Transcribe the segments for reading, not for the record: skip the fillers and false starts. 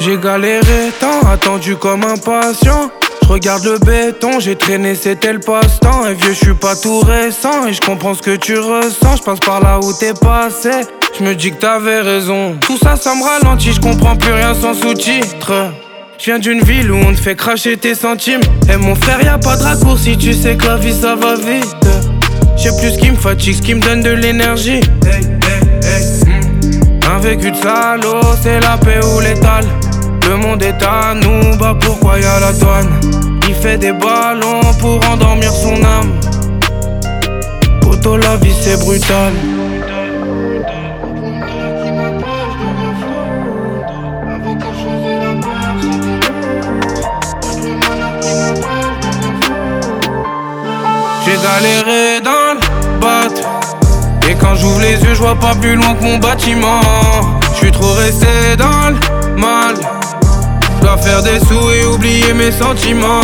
J'ai galéré tant, attendu comme un patient. J'regarde le béton, j'ai traîné, c'était le passe-temps. Et vieux, j'suis pas tout récent et j'comprends ce que tu ressens. J'passe par là où t'es passé, j'me dis que t'avais raison. Tout ça, ça me ralentit, j'comprends plus rien sans sous-titres. J'viens d'une ville où on te fait cracher tes centimes. Et mon frère, y'a pas de raccourci, tu sais que la vie ça va vite. J'sais plus ce qui me fatigue, ce qui me donne de l'énergie. Un vécu de salaud, c'est la paix ou l'étal. Le monde est à nous, bah pourquoi y'a la douane? Il fait des ballons pour endormir son âme. Poto, la vie c'est brutal. J'ai galéré dans le bateau. Et quand j'ouvre les yeux, je vois pas plus loin que mon bâtiment. J'suis trop resté dans le mal. J'dois faire des sous et oublier mes sentiments.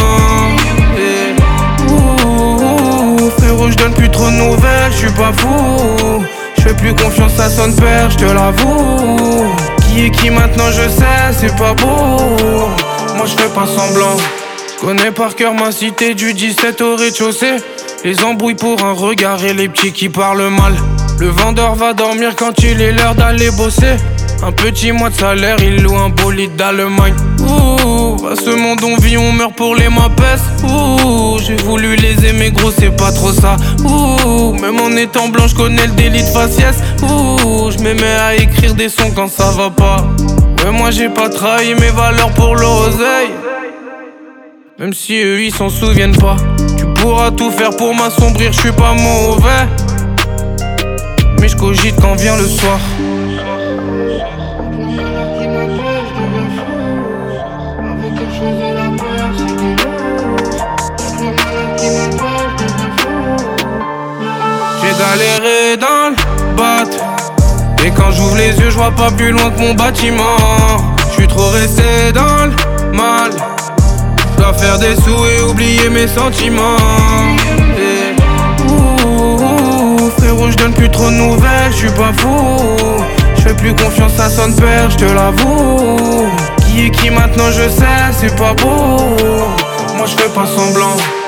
Frérot, j'donne plus trop de nouvelles, j'suis pas fou. J'fais plus confiance à son père, j'te l'avoue. Qui est qui maintenant je sais, c'est pas beau. Moi j'fais pas semblant. J'connais par cœur ma cité du 17 au rez-de-chaussée. Les embrouilles pour un regard et les petits qui parlent mal. Le vendeur va dormir quand il est l'heure d'aller bosser. Un petit mois de salaire, il loue un bolide d'Allemagne. Ouh, à ce monde on vit, on meurt pour les mapes. Ouh, j'ai voulu les aimer gros, c'est pas trop ça. Ouh, même en étant blanc, j'connais le délit de faciès. Ouh, j'm'aimais à écrire des sons quand ça va pas. Ouais, moi j'ai pas trahi mes valeurs pour l'oseille. Même si eux ils s'en souviennent pas. Tu pourras tout faire pour m'assombrir, j'suis pas mauvais. Mais j'cogite quand vient le soir. J'ai galéré dans le bateau. Et quand j'ouvre les yeux, je vois pas plus loin que mon bâtiment. J'suis trop resté dans le mal. J'dois faire des sous et oublier mes sentiments. Frérot, j'donne plus trop de nouvelles, j'suis pas fou. J'fais plus confiance à son père, j'te l'avoue. Qui est qui maintenant je sais, c'est pas beau. Moi j'fais pas semblant.